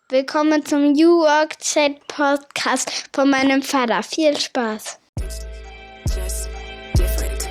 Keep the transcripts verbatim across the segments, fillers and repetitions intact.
Willkommen zum New Work Chat Podcast von meinem Vater. Viel Spaß. Just different.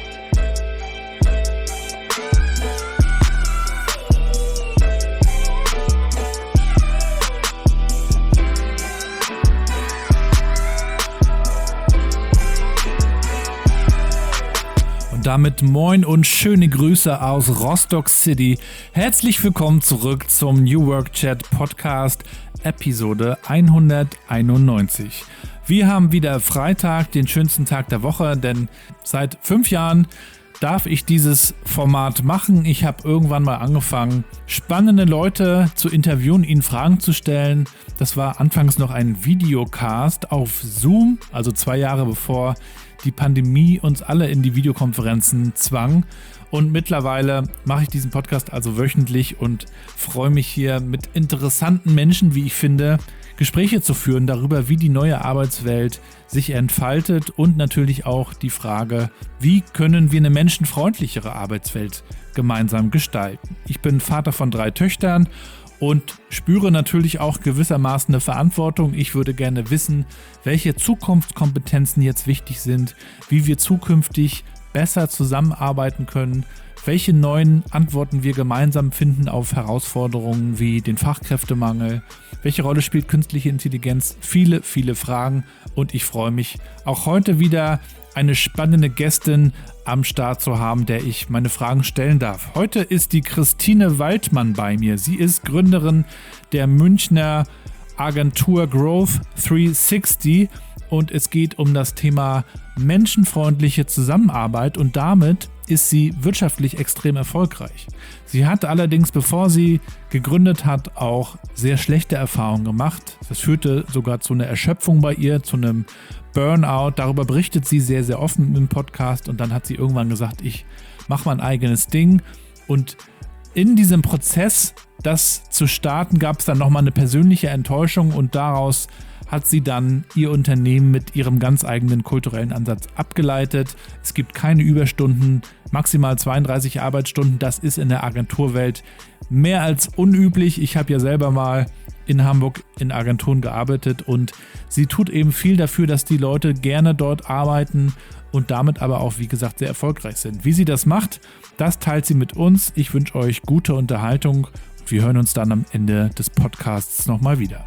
Und damit moin und schöne Grüße aus Rostock City. Herzlich willkommen zurück zum New Work Chat Podcast, Episode hunderteinundneunzig. Wir haben wieder Freitag, den schönsten Tag der Woche, denn seit fünf Jahren darf ich dieses Format machen. Ich habe irgendwann mal angefangen, spannende Leute zu interviewen, ihnen Fragen zu stellen. Das war anfangs noch ein Videocast auf Zoom, also zwei Jahre bevor die Pandemie uns alle in die Videokonferenzen zwang. Und mittlerweile mache ich diesen Podcast also wöchentlich und freue mich hier mit interessanten Menschen, wie ich finde, Gespräche zu führen darüber, wie die neue Arbeitswelt sich entfaltet und natürlich auch die Frage, wie können wir eine menschenfreundlichere Arbeitswelt gemeinsam gestalten. Ich bin Vater von drei Töchtern und spüre natürlich auch gewissermaßen eine Verantwortung. Ich würde gerne wissen, welche Zukunftskompetenzen jetzt wichtig sind, wie wir zukünftig besser zusammenarbeiten können, welche neuen Antworten wir gemeinsam finden auf Herausforderungen wie den Fachkräftemangel, welche Rolle spielt künstliche Intelligenz, viele, viele Fragen und ich freue mich auch heute wieder eine spannende Gästin am Start zu haben, der ich meine Fragen stellen darf. Heute ist die Christine Waldmann bei mir. Sie ist Gründerin der Münchner Agentur Growth dreihundertsechzig und es geht um das Thema menschenfreundliche Zusammenarbeit und damit ist sie wirtschaftlich extrem erfolgreich. Sie hat allerdings, bevor sie gegründet hat, auch sehr schlechte Erfahrungen gemacht. Das führte sogar zu einer Erschöpfung bei ihr, zu einem Burnout. Darüber berichtet sie sehr, sehr offen im Podcast und dann hat sie irgendwann gesagt, ich mache mein eigenes Ding. Und in diesem Prozess, das zu starten, gab es dann nochmal eine persönliche Enttäuschung und daraus hat sie dann ihr Unternehmen mit ihrem ganz eigenen kulturellen Ansatz abgeleitet. Es gibt keine Überstunden, maximal zweiunddreißig Arbeitsstunden. Das ist in der Agenturwelt mehr als unüblich. Ich habe ja selber mal in Hamburg in Agenturen gearbeitet und sie tut eben viel dafür, dass die Leute gerne dort arbeiten und damit aber auch, wie gesagt, sehr erfolgreich sind. Wie sie das macht, das teilt sie mit uns. Ich wünsche euch gute Unterhaltung. Wir hören uns dann am Ende des Podcasts nochmal wieder.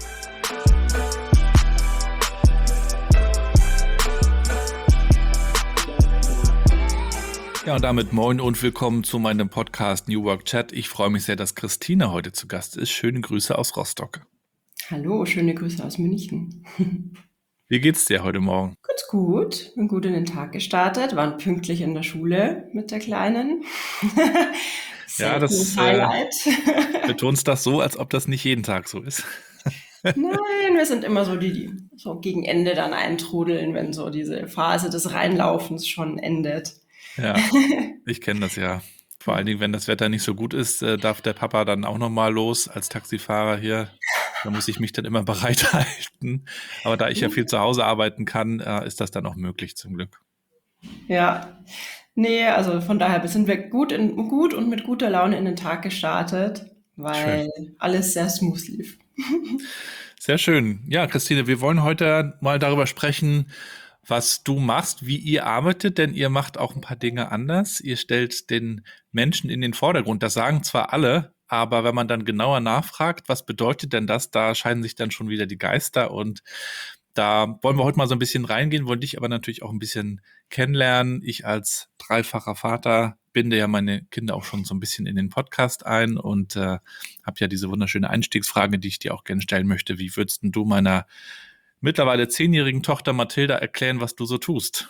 Ja, und damit moin und willkommen zu meinem Podcast New Work Chat. Ich freue mich sehr, dass Christine heute zu Gast ist. Schöne Grüße aus Rostock. Hallo, schöne Grüße aus München. Wie geht's dir heute Morgen? Ganz gut, bin gut in den Tag gestartet, waren pünktlich in der Schule mit der Kleinen. Ja, das Highlight. Äh, betonst das so, als ob das nicht jeden Tag so ist. Nein, wir sind immer so die, die so gegen Ende dann eintrudeln, wenn so diese Phase des Reinlaufens schon endet. Ja, ich kenne das ja. Vor allen Dingen, wenn das Wetter nicht so gut ist, äh, darf der Papa dann auch nochmal los als Taxifahrer hier. Da muss ich mich dann immer bereithalten. Aber da ich ja viel zu Hause arbeiten kann, äh, ist das dann auch möglich zum Glück. Ja, nee, also von daher sind wir gut, in, gut und mit guter Laune in den Tag gestartet, weil schön. Alles sehr smooth lief. Sehr schön. Ja, Christine, wir wollen heute mal darüber sprechen, was du machst, wie ihr arbeitet, denn ihr macht auch ein paar Dinge anders. Ihr stellt den Menschen in den Vordergrund. Das sagen zwar alle, aber wenn man dann genauer nachfragt, was bedeutet denn das, da scheiden sich dann schon wieder die Geister und da wollen wir heute mal so ein bisschen reingehen, wollen dich aber natürlich auch ein bisschen kennenlernen. Ich als dreifacher Vater binde ja meine Kinder auch schon so ein bisschen in den Podcast ein und äh, habe ja diese wunderschöne Einstiegsfrage, die ich dir auch gerne stellen möchte. Wie würdest denn du meiner mittlerweile zehnjährigen Tochter Mathilda erklären, was du so tust?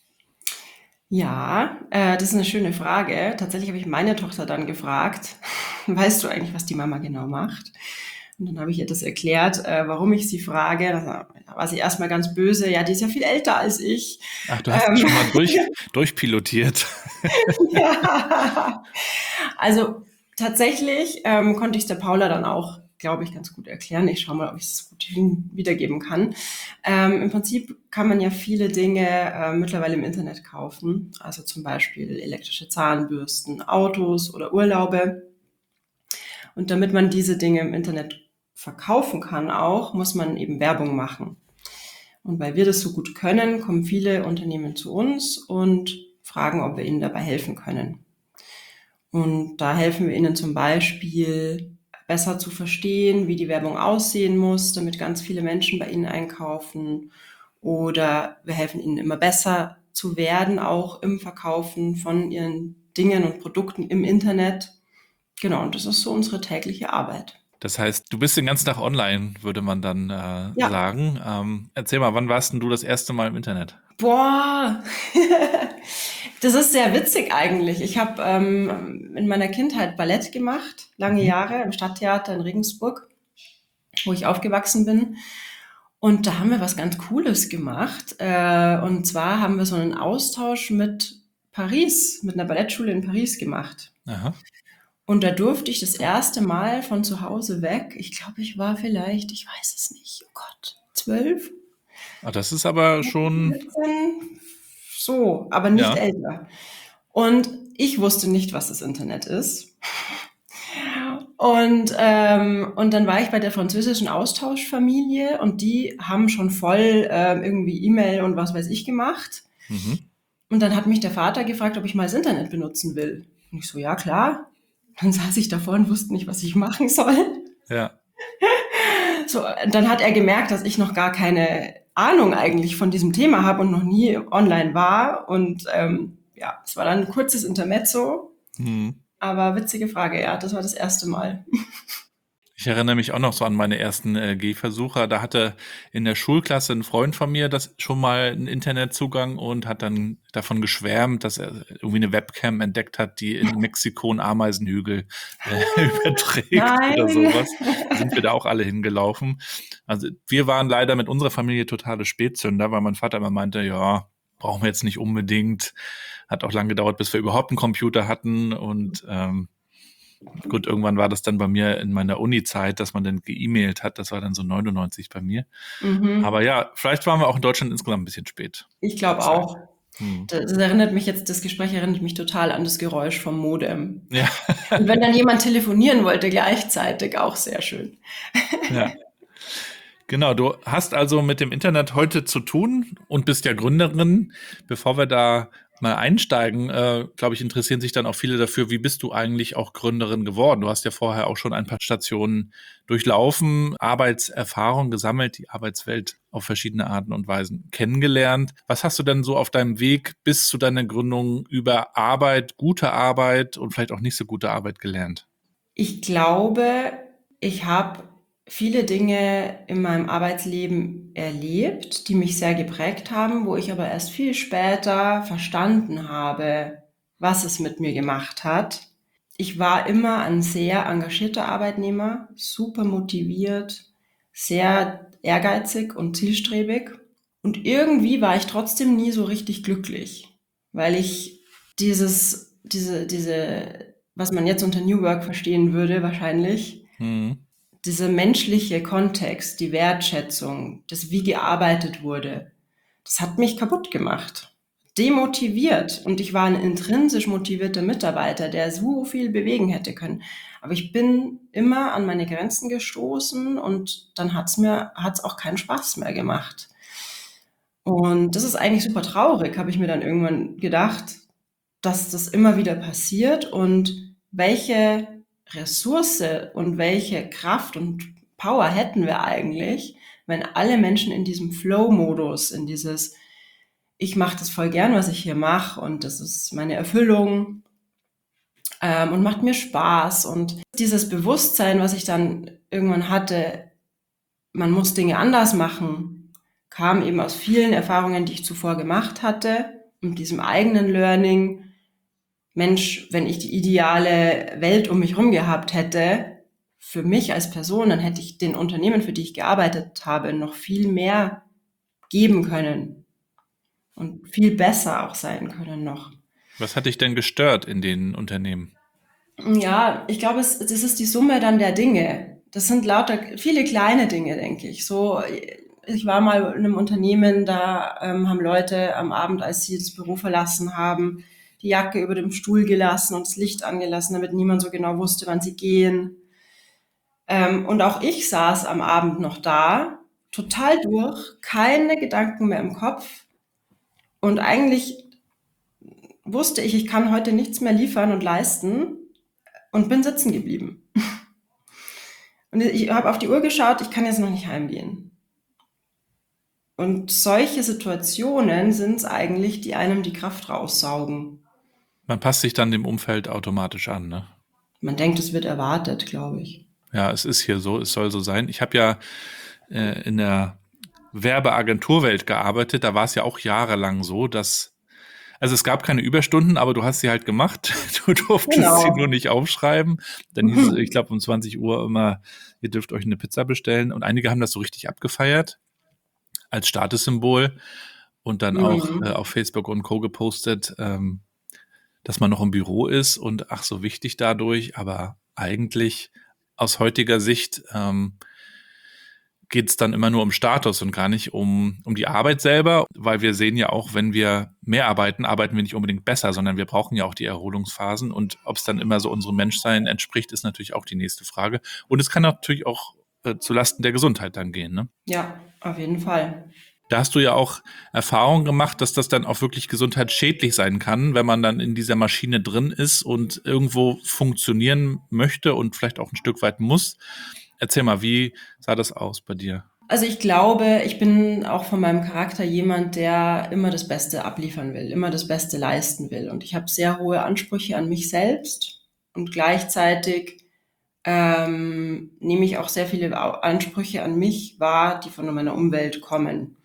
Ja, äh, das ist eine schöne Frage. Tatsächlich habe ich meine Tochter dann gefragt, weißt du eigentlich, was die Mama genau macht? Und dann habe ich ihr das erklärt, äh, warum ich sie frage. Da war sie erstmal ganz böse. Ja, die ist ja viel älter als ich. Ach, du hast ähm, schon mal durch, durchpilotiert. Ja, also tatsächlich ähm, konnte ich es der Paula dann auch, glaube ich, ganz gut erklären. Ich schaue mal, ob ich es gut wiedergeben kann. Ähm, Im Prinzip kann man ja viele Dinge äh, mittlerweile im Internet kaufen. Also zum Beispiel elektrische Zahnbürsten, Autos oder Urlaube. Und damit man diese Dinge im Internet verkaufen kann auch, muss man eben Werbung machen. Und weil wir das so gut können, kommen viele Unternehmen zu uns und fragen, ob wir ihnen dabei helfen können. Und da helfen wir ihnen zum Beispiel besser zu verstehen, wie die Werbung aussehen muss, damit ganz viele Menschen bei ihnen einkaufen. Oder wir helfen ihnen immer besser zu werden, auch im Verkaufen von ihren Dingen und Produkten im Internet. Genau, und das ist so unsere tägliche Arbeit. Das heißt, du bist den ganzen Tag online, würde man dann äh, Ja. sagen. Ähm, erzähl mal, wann warst denn du das erste Mal im Internet? Boah, das ist sehr witzig eigentlich. Ich habe ähm, in meiner Kindheit Ballett gemacht, lange Mhm. Jahre im Stadttheater in Regensburg, wo ich aufgewachsen bin. Und da haben wir was ganz Cooles gemacht. Äh, und zwar haben wir so einen Austausch mit Paris, mit einer Ballettschule in Paris gemacht. Aha. Und da durfte ich das erste Mal von zu Hause weg. Ich glaube, ich war vielleicht, ich weiß es nicht, oh Gott, zwölf, Ah, das ist aber schon, vierzehn, so, aber nicht ja. älter. Und ich wusste nicht, was das Internet ist. Und, ähm, und dann war ich bei der französischen Austauschfamilie und die haben schon voll ähm, irgendwie E-Mail und was weiß ich gemacht. Mhm. Und dann hat mich der Vater gefragt, ob ich mal das Internet benutzen will. Und ich so, ja klar. Dann saß ich davor und wusste nicht, was ich machen soll. Ja. So, dann hat er gemerkt, dass ich noch gar keine Ahnung eigentlich von diesem Thema habe und noch nie online war. Und ähm, ja, es war dann ein kurzes Intermezzo. Mhm. Aber witzige Frage, ja, das war das erste Mal. Ich erinnere mich auch noch so an meine ersten äh, Gehversuche. Da hatte in der Schulklasse ein Freund von mir das schon mal einen Internetzugang und hat dann davon geschwärmt, dass er irgendwie eine Webcam entdeckt hat, die in Mexiko einen Ameisenhügel äh, überträgt Nein. oder sowas. Da sind wir da auch alle hingelaufen. Also wir waren leider mit unserer Familie totale Spätzünder, weil mein Vater immer meinte, ja, brauchen wir jetzt nicht unbedingt. Hat auch lange gedauert, bis wir überhaupt einen Computer hatten und ähm, gut, irgendwann war das dann bei mir in meiner Uni-Zeit, dass man dann ge-E-Mailt hat. Das war dann so neunundneunzig bei mir. Mhm. Aber ja, vielleicht waren wir auch in Deutschland insgesamt ein bisschen spät. Ich glaube Zeit. auch. Hm. Das erinnert mich jetzt, das Gespräch erinnert mich total an das Geräusch vom Modem. Ja. Und wenn dann jemand telefonieren wollte gleichzeitig, auch sehr schön. Ja. Genau, du hast also mit dem Internet heute zu tun und bist ja Gründerin. Bevor wir da mal einsteigen, äh, glaube ich, interessieren sich dann auch viele dafür, wie bist du eigentlich auch Gründerin geworden? Du hast ja vorher auch schon ein paar Stationen durchlaufen, Arbeitserfahrung gesammelt, die Arbeitswelt auf verschiedene Arten und Weisen kennengelernt. Was hast du denn so auf deinem Weg bis zu deiner Gründung über Arbeit, gute Arbeit und vielleicht auch nicht so gute Arbeit gelernt? Ich glaube, ich habe viele Dinge in meinem Arbeitsleben erlebt, die mich sehr geprägt haben, wo ich aber erst viel später verstanden habe, was es mit mir gemacht hat. Ich war immer ein sehr engagierter Arbeitnehmer, super motiviert, sehr ehrgeizig und zielstrebig. Und irgendwie war ich trotzdem nie so richtig glücklich, weil ich dieses, diese, diese, was man jetzt unter New Work verstehen würde, wahrscheinlich, Hm. dieser menschliche Kontext, die Wertschätzung, das wie gearbeitet wurde, das hat mich kaputt gemacht, demotiviert. Und ich war ein intrinsisch motivierter Mitarbeiter, der so viel bewegen hätte können. Aber ich bin immer an meine Grenzen gestoßen und dann hat's mir, hat's auch keinen Spaß mehr gemacht. Und das ist eigentlich super traurig, habe ich mir dann irgendwann gedacht, dass das immer wieder passiert und welche Ressource und welche Kraft und Power hätten wir eigentlich, wenn alle Menschen in diesem Flow-Modus, in dieses, ich mache das voll gern, was ich hier mache und das ist meine Erfüllung ähm, und macht mir Spaß und dieses Bewusstsein, was ich dann irgendwann hatte, man muss Dinge anders machen, kam eben aus vielen Erfahrungen, die ich zuvor gemacht hatte und diesem eigenen Learning. Mensch, wenn ich die ideale Welt um mich herum gehabt hätte, für mich als Person, dann hätte ich den Unternehmen, für die ich gearbeitet habe, noch viel mehr geben können und viel besser auch sein können noch. Was hat dich denn gestört in den Unternehmen? Ja, ich glaube, es, das ist die Summe dann der Dinge. Das sind lauter, viele kleine Dinge, denke ich. So, ich war mal in einem Unternehmen, da ähm, haben Leute am Abend, als sie das Büro verlassen haben, die Jacke über dem Stuhl gelassen und das Licht angelassen, damit niemand so genau wusste, wann sie gehen. Ähm, und auch ich saß am Abend noch da, total durch, keine Gedanken mehr im Kopf. Und eigentlich wusste ich, ich kann heute nichts mehr liefern und leisten und bin sitzen geblieben. Und ich habe auf die Uhr geschaut, ich kann jetzt noch nicht heimgehen. Und solche Situationen sind es eigentlich, die einem die Kraft raussaugen. Man passt sich dann dem Umfeld automatisch an, ne? Man denkt, es wird erwartet, glaube ich. Ja, es ist hier so, es soll so sein. Ich habe ja äh, in der Werbeagenturwelt gearbeitet, da war es ja auch jahrelang so, dass, also es gab keine Überstunden, aber du hast sie halt gemacht. Du durftest Genau. sie nur nicht aufschreiben. Dann hieß es, ich glaube, um zwanzig Uhr immer, ihr dürft euch eine Pizza bestellen. Und einige haben das so richtig abgefeiert als Statussymbol und dann Mhm. auch äh, auf Facebook und Co. gepostet, ähm, dass man noch im Büro ist und ach so wichtig dadurch. Aber eigentlich aus heutiger Sicht ähm, geht es dann immer nur um Status und gar nicht um, um die Arbeit selber, weil wir sehen ja auch, wenn wir mehr arbeiten, arbeiten wir nicht unbedingt besser, sondern wir brauchen ja auch die Erholungsphasen und ob es dann immer so unserem Menschsein entspricht, ist natürlich auch die nächste Frage. Und es kann natürlich auch äh, zulasten der Gesundheit dann gehen, ne? Ja, auf jeden Fall. Da hast du ja auch Erfahrung gemacht, dass das dann auch wirklich gesundheitsschädlich sein kann, wenn man dann in dieser Maschine drin ist und irgendwo funktionieren möchte und vielleicht auch ein Stück weit muss. Erzähl mal, wie sah das aus bei dir? Also ich glaube, ich bin auch von meinem Charakter jemand, der immer das Beste abliefern will, immer das Beste leisten will. Und ich habe sehr hohe Ansprüche an mich selbst und gleichzeitig ähm, nehme ich auch sehr viele Au- Ansprüche an mich wahr, die von meiner Umwelt kommen.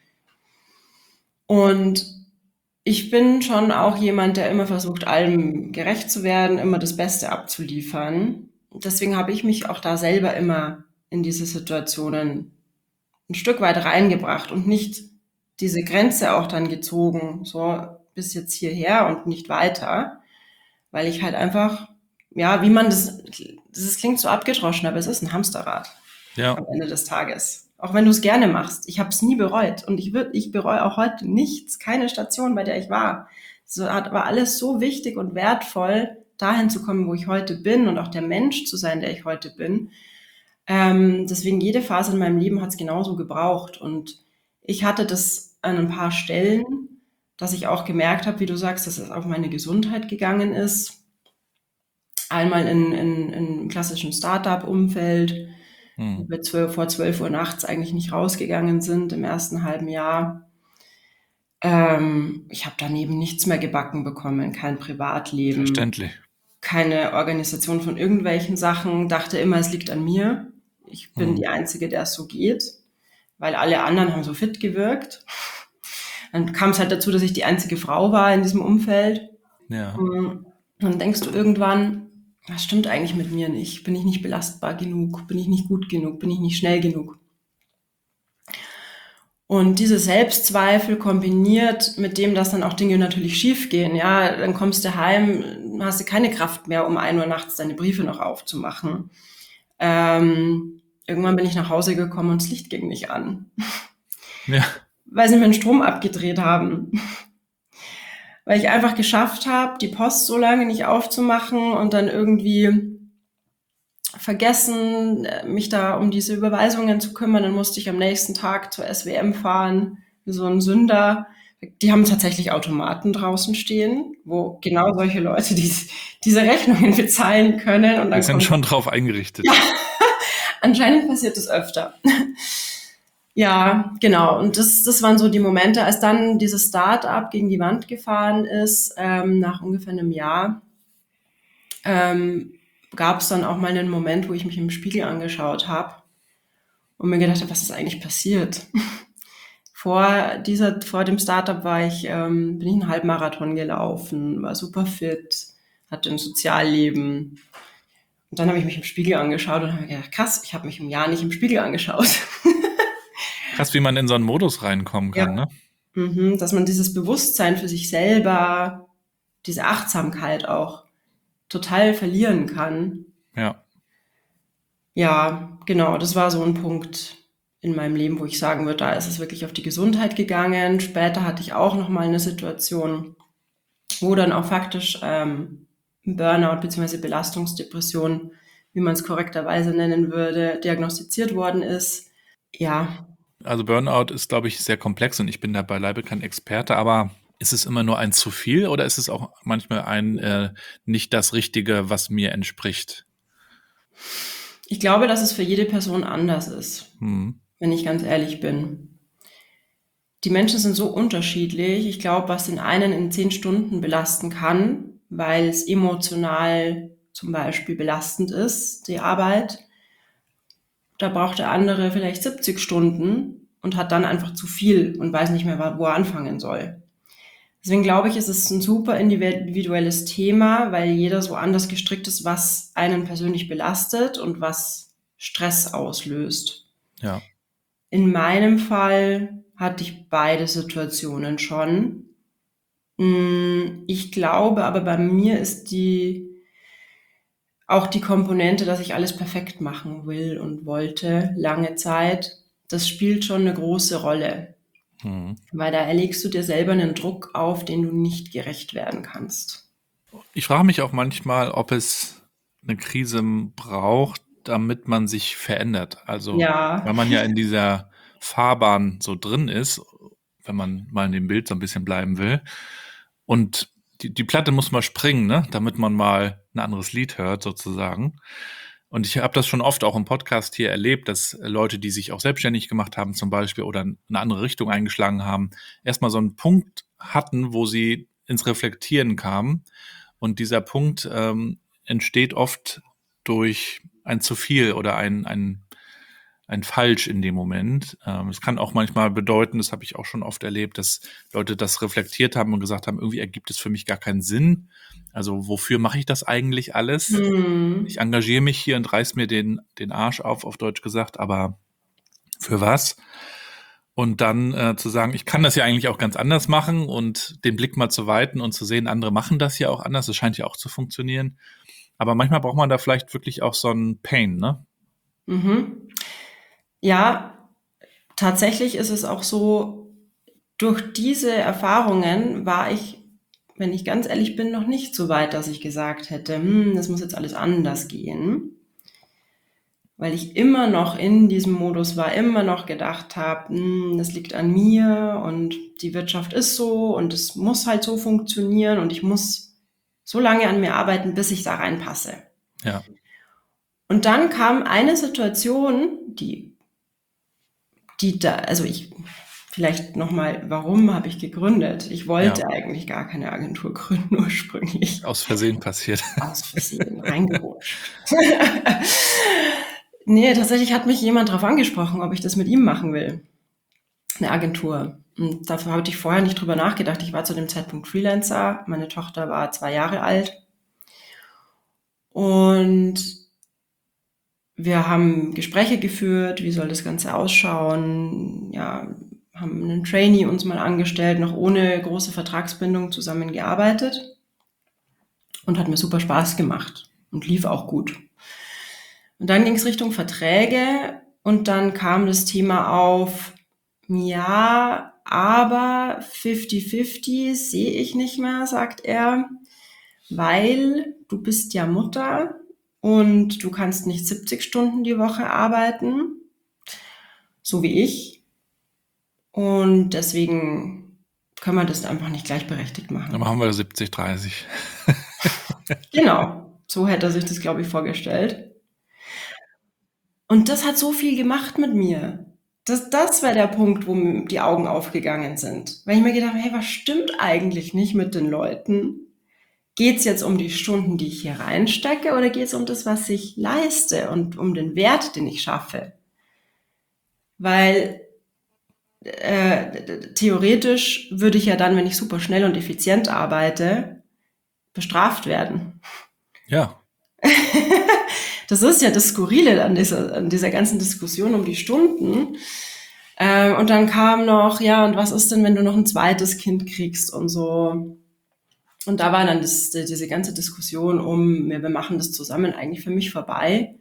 Und ich bin schon auch jemand, der immer versucht, allem gerecht zu werden, immer das Beste abzuliefern. Deswegen habe ich mich auch da selber immer in diese Situationen ein Stück weit reingebracht und nicht diese Grenze auch dann gezogen, so bis jetzt hierher und nicht weiter, weil ich halt einfach, ja, wie man das, das klingt so abgedroschen, aber es ist ein Hamsterrad Ja, am Ende des Tages. Auch wenn du es gerne machst. Ich habe es nie bereut und ich, würd, ich bereue auch heute nichts, keine Station, bei der ich war. So hat, war alles so wichtig und wertvoll, dahin zu kommen, wo ich heute bin und auch der Mensch zu sein, der ich heute bin. Ähm, deswegen jede Phase in meinem Leben hat es genauso gebraucht. Und ich hatte das an ein paar Stellen, dass ich auch gemerkt habe, wie du sagst, dass es auf meine Gesundheit gegangen ist. Einmal in, in, in einem klassischen Startup-Umfeld, wo hm. wir zwölf, vor zwölf Uhr nachts eigentlich nicht rausgegangen sind im ersten halben Jahr. Ähm, ich habe daneben nichts mehr gebacken bekommen, kein Privatleben, Verständlich. keine Organisation von irgendwelchen Sachen, dachte immer, es liegt an mir. Ich bin Hm. die Einzige, der es so geht, weil alle anderen haben so fit gewirkt. Dann kam es halt dazu, dass ich die einzige Frau war in diesem Umfeld. Ja. Und dann denkst du irgendwann, was stimmt eigentlich mit mir nicht? Bin ich nicht belastbar genug? Bin ich nicht gut genug? Bin ich nicht schnell genug? Und diese Selbstzweifel kombiniert mit dem, dass dann auch Dinge natürlich schief gehen, ja, dann kommst du heim, hast du keine Kraft mehr, um ein Uhr nachts deine Briefe noch aufzumachen. Ähm, irgendwann bin ich nach Hause gekommen und das Licht ging nicht an, Ja. weil sie mir den Strom abgedreht haben. Weil ich einfach geschafft habe, die Post so lange nicht aufzumachen und dann irgendwie vergessen, mich da um diese Überweisungen zu kümmern. Dann musste ich am nächsten Tag zur S W M fahren, wie so ein Sünder. Die haben tatsächlich Automaten draußen stehen, wo genau solche Leute die, diese Rechnungen bezahlen können. Und dann Wir sind kommt, schon drauf eingerichtet. Ja. Anscheinend passiert das öfter. Ja, genau. Und das, das waren so die Momente, als dann dieses Start-up gegen die Wand gefahren ist, ähm, nach ungefähr einem Jahr, ähm, gab es dann auch mal einen Moment, wo ich mich im Spiegel angeschaut habe und mir gedacht habe, was ist eigentlich passiert? vor dieser, vor dem Startup war ich, ähm, bin ich einen Halbmarathon gelaufen, war super fit, hatte ein Sozialleben. Und dann habe ich mich im Spiegel angeschaut und habe gedacht, krass, ich habe mich im Jahr nicht im Spiegel angeschaut. Krass, wie man in so einen Modus reinkommen kann, Ja. ne? Mhm, dass man dieses Bewusstsein für sich selber, diese Achtsamkeit auch total verlieren kann. Ja. Ja, genau, das war so ein Punkt in meinem Leben, wo ich sagen würde, da ist es wirklich auf die Gesundheit gegangen. Später hatte ich auch noch mal eine Situation, wo dann auch faktisch ähm, Burnout bzw. Belastungsdepression wie man es korrekterweise nennen würde, diagnostiziert worden ist. Ja. Also Burnout ist, glaube ich, sehr komplex und ich bin da beileibe kein Experte, aber ist es immer nur ein zu viel oder ist es auch manchmal ein äh, nicht das Richtige, was mir entspricht? Ich glaube, dass es für jede Person anders ist, Hm. wenn ich ganz ehrlich bin. Die Menschen sind so unterschiedlich. Ich glaube, was den einen in zehn Stunden belasten kann, weil es emotional zum Beispiel belastend ist, die Arbeit, da braucht der andere vielleicht siebzig Stunden und hat dann einfach zu viel und weiß nicht mehr, wo er anfangen soll. Deswegen glaube ich, ist es ein super individuelles Thema, weil jeder so anders gestrickt ist, was einen persönlich belastet und was Stress auslöst. Ja. In meinem Fall hatte ich beide Situationen schon. Ich glaube aber, bei mir ist die auch die Komponente, dass ich alles perfekt machen will und wollte, lange Zeit, das spielt schon eine große Rolle. Hm. Weil da erlegst du dir selber einen Druck auf, den du nicht gerecht werden kannst. Ich frage mich auch manchmal, ob es eine Krise braucht, damit man sich verändert. Also, Ja. weil man ja in dieser Fahrbahn so drin ist, wenn man mal in dem Bild so ein bisschen bleiben will. Und die, die Platte muss mal springen, ne, damit man mal ein anderes Lied hört, sozusagen. Und ich habe das schon oft auch im Podcast hier erlebt, dass Leute, die sich auch selbstständig gemacht haben zum Beispiel oder eine andere Richtung eingeschlagen haben, erstmal so einen Punkt hatten, wo sie ins Reflektieren kamen. Und dieser Punkt ähm, entsteht oft durch ein zu viel oder ein, ein, ein Falsch in dem Moment. Ähm, es kann auch manchmal bedeuten, das habe ich auch schon oft erlebt, dass Leute das reflektiert haben und gesagt haben, irgendwie ergibt es für mich gar keinen Sinn. Also wofür mache ich das eigentlich alles? Hm. Ich engagiere mich hier und reiß mir den, den Arsch auf, auf Deutsch gesagt, aber für was? Und dann äh, zu sagen, ich kann das ja eigentlich auch ganz anders machen und den Blick mal zu weiten und zu sehen, andere machen das ja auch anders. Das scheint ja auch zu funktionieren. Aber manchmal braucht man da vielleicht wirklich auch so einen Pain, ne? Mhm. Ja, tatsächlich ist es auch so, durch diese Erfahrungen war ich, wenn ich ganz ehrlich bin, noch nicht so weit, dass ich gesagt hätte, hm, das muss jetzt alles anders gehen. Weil ich immer noch in diesem Modus war, immer noch gedacht habe, hm, das liegt an mir und die Wirtschaft ist so und es muss halt so funktionieren und ich muss so lange an mir arbeiten, bis ich da reinpasse. Ja. Und dann kam eine Situation, die, die da, also ich, vielleicht nochmal, warum habe ich gegründet? Ich wollte Ja. eigentlich gar keine Agentur gründen ursprünglich. Aus Versehen passiert. Aus Versehen reingerutscht. Nee, tatsächlich hat mich jemand darauf angesprochen, ob ich das mit ihm machen will. Eine Agentur. Und dafür hatte ich vorher nicht drüber nachgedacht. Ich war zu dem Zeitpunkt Freelancer. Meine Tochter war zwei Jahre alt. Und wir haben Gespräche geführt. Wie soll das Ganze ausschauen? Ja, haben einen Trainee uns mal angestellt, noch ohne große Vertragsbindung zusammengearbeitet. Und hat mir super Spaß gemacht. Und lief auch gut. Und dann ging es Richtung Verträge und dann kam das Thema auf, ja, aber fünfzig fünfzig sehe ich nicht mehr, sagt er, weil du bist ja Mutter und du kannst nicht siebzig Stunden die Woche arbeiten, so wie ich. Und deswegen können wir das einfach nicht gleichberechtigt machen. Dann machen wir siebzig dreißig. Genau, so hätte er sich das, glaube ich, vorgestellt. Und das hat so viel gemacht mit mir. Das, das war der Punkt, wo mir die Augen aufgegangen sind. Weil ich mir gedacht habe, hey, was stimmt eigentlich nicht mit den Leuten? Geht's jetzt um die Stunden, die ich hier reinstecke, oder geht's um das, was ich leiste und um den Wert, den ich schaffe? Weil äh, theoretisch würde ich ja dann, wenn ich super schnell und effizient arbeite, bestraft werden. Ja. Das ist ja das Skurrile an dieser, an dieser ganzen Diskussion um die Stunden. Ähm, und dann kam noch, ja, und was ist denn, wenn du noch ein zweites Kind kriegst und so. Und da war dann das, diese ganze Diskussion um, wir machen das zusammen, eigentlich für mich vorbei.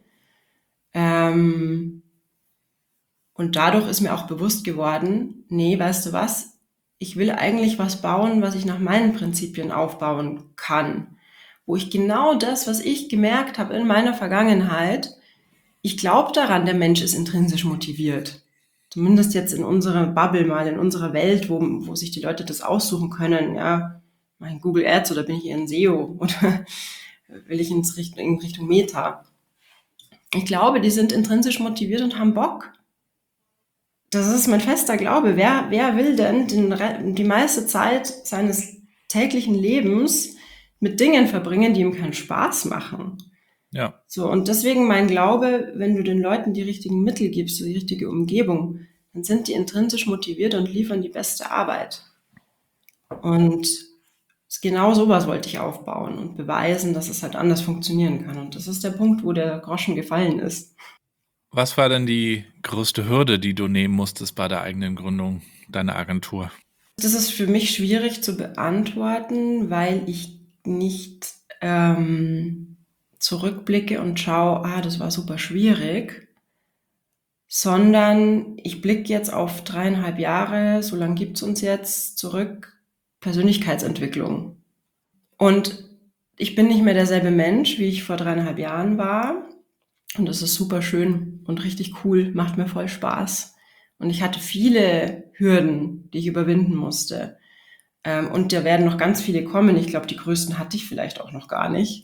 Ähm, und dadurch ist mir auch bewusst geworden, nee, weißt du was, ich will eigentlich was bauen, was ich nach meinen Prinzipien aufbauen kann. wo ich genau das, was ich gemerkt habe in meiner Vergangenheit, ich glaube daran, der Mensch ist intrinsisch motiviert. Zumindest jetzt in unserer Bubble mal, in unserer Welt, wo, wo sich die Leute das aussuchen können, ja, mein Google Ads oder bin ich eher ein S E O oder will ich ins Richtung, in Richtung Meta. Ich glaube, die sind intrinsisch motiviert und haben Bock. Das ist mein fester Glaube. Wer, wer will denn den, die meiste Zeit seines täglichen Lebens mit Dingen verbringen, die ihm keinen Spaß machen? Ja. So, und deswegen mein Glaube, wenn du den Leuten die richtigen Mittel gibst, die richtige Umgebung, dann sind die intrinsisch motiviert und liefern die beste Arbeit. Und genau sowas wollte ich aufbauen und beweisen, dass es halt anders funktionieren kann. Und das ist der Punkt, wo der Groschen gefallen ist. Was war denn die größte Hürde, die du nehmen musstest bei der eigenen Gründung deiner Agentur? Das ist für mich schwierig zu beantworten, weil ich nicht ähm, zurückblicke und schaue, ah, das war super schwierig, sondern ich blicke jetzt auf dreieinhalb Jahre, so lange gibt es uns jetzt, zurück, Persönlichkeitsentwicklung. Und ich bin nicht mehr derselbe Mensch, wie ich vor dreieinhalb Jahren war. Und das ist super schön und richtig cool, macht mir voll Spaß. Und ich hatte viele Hürden, die ich überwinden musste. Ähm, und da werden noch ganz viele kommen. Ich glaube, die größten hatte ich vielleicht auch noch gar nicht.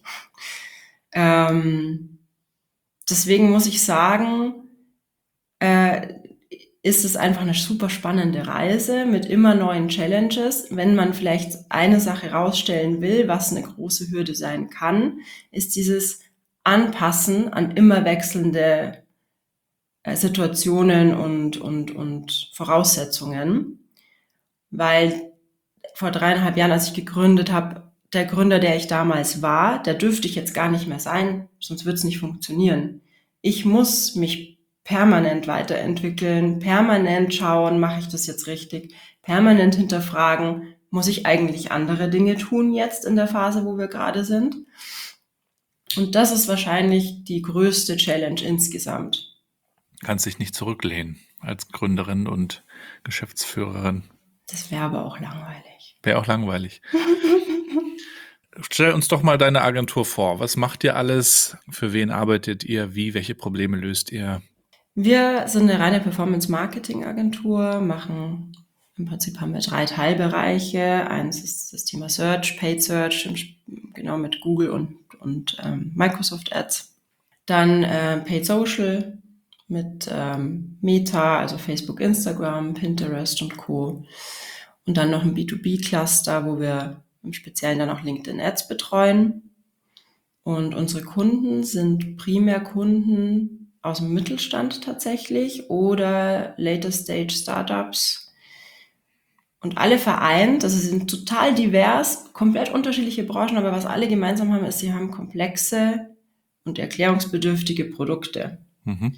Ähm, deswegen muss ich sagen, äh, ist es einfach eine super spannende Reise mit immer neuen Challenges. Wenn man vielleicht eine Sache rausstellen will, was eine große Hürde sein kann, ist dieses Anpassen an immer wechselnde äh, Situationen und, und, und Voraussetzungen. Weil vor dreieinhalb Jahren, als ich gegründet habe, der Gründer, der ich damals war, der dürfte ich jetzt gar nicht mehr sein, sonst wird es nicht funktionieren. Ich muss mich permanent weiterentwickeln, permanent schauen, mache ich das jetzt richtig, permanent hinterfragen, muss ich eigentlich andere Dinge tun jetzt in der Phase, wo wir gerade sind? Und das ist wahrscheinlich die größte Challenge insgesamt. Kannst dich nicht zurücklehnen als Gründerin und Geschäftsführerin. Das wäre aber auch langweilig. Wäre auch langweilig. Stell uns doch mal deine Agentur vor. Was macht ihr alles? Für wen arbeitet ihr? Wie? Welche Probleme löst ihr? Wir sind eine reine Performance-Marketing-Agentur, machen im Prinzip haben wir drei Teilbereiche. Eins ist das Thema Search, Paid Search, genau mit Google und, und ähm, Microsoft Ads. Dann äh, Paid Social mit ähm, Meta, also Facebook, Instagram, Pinterest und Co. Und dann noch ein B zwei B-Cluster, wo wir im Speziellen dann auch LinkedIn Ads betreuen. Und unsere Kunden sind primär Kunden aus dem Mittelstand tatsächlich oder Later Stage Startups. Und alle vereint, also sie sind total divers, komplett unterschiedliche Branchen, aber was alle gemeinsam haben, ist, sie haben komplexe und erklärungsbedürftige Produkte. Mhm.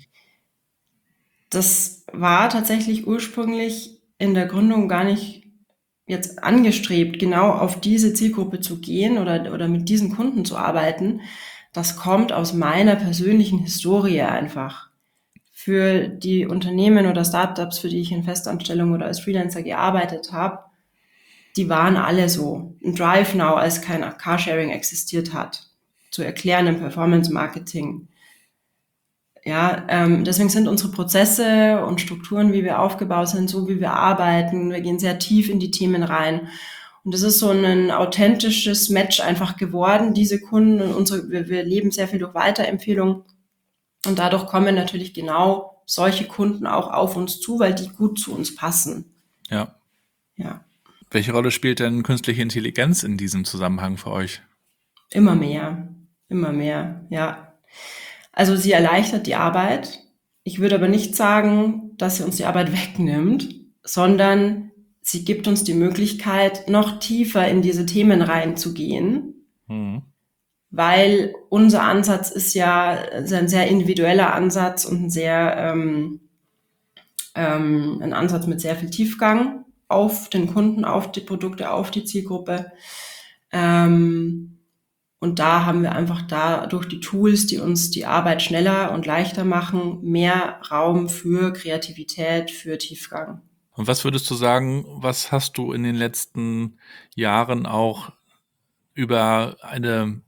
Das war tatsächlich ursprünglich in der Gründung gar nicht jetzt angestrebt, genau auf diese Zielgruppe zu gehen oder, oder mit diesen Kunden zu arbeiten. Das kommt aus meiner persönlichen Historie einfach. Für die Unternehmen oder Startups, für die ich in Festanstellung oder als Freelancer gearbeitet habe, die waren alle so. Ein DriveNow, als kein Carsharing existiert hat, zu erklären im Performance-Marketing. Ja, ähm, deswegen sind unsere Prozesse und Strukturen, wie wir aufgebaut sind, so wie wir arbeiten. Wir gehen sehr tief in die Themen rein. Und das ist so ein authentisches Match einfach geworden, diese Kunden und unsere, wir, wir leben sehr viel durch Weiterempfehlung. Und dadurch kommen natürlich genau solche Kunden auch auf uns zu, weil die gut zu uns passen. Ja. Ja. Welche Rolle spielt denn künstliche Intelligenz in diesem Zusammenhang für euch? Immer mehr, immer mehr, ja. Also sie erleichtert die Arbeit. Ich würde aber nicht sagen, dass sie uns die Arbeit wegnimmt, sondern sie gibt uns die Möglichkeit, noch tiefer in diese Themen reinzugehen, Mhm. weil unser Ansatz ist ja ein sehr individueller Ansatz und ein sehr ähm, ähm, ein Ansatz mit sehr viel Tiefgang auf den Kunden, auf die Produkte, auf die Zielgruppe. Ähm, und da haben wir einfach da durch die Tools, die uns die Arbeit schneller und leichter machen, mehr Raum für Kreativität, für Tiefgang. Und was würdest du sagen, was hast du in den letzten Jahren auch über eine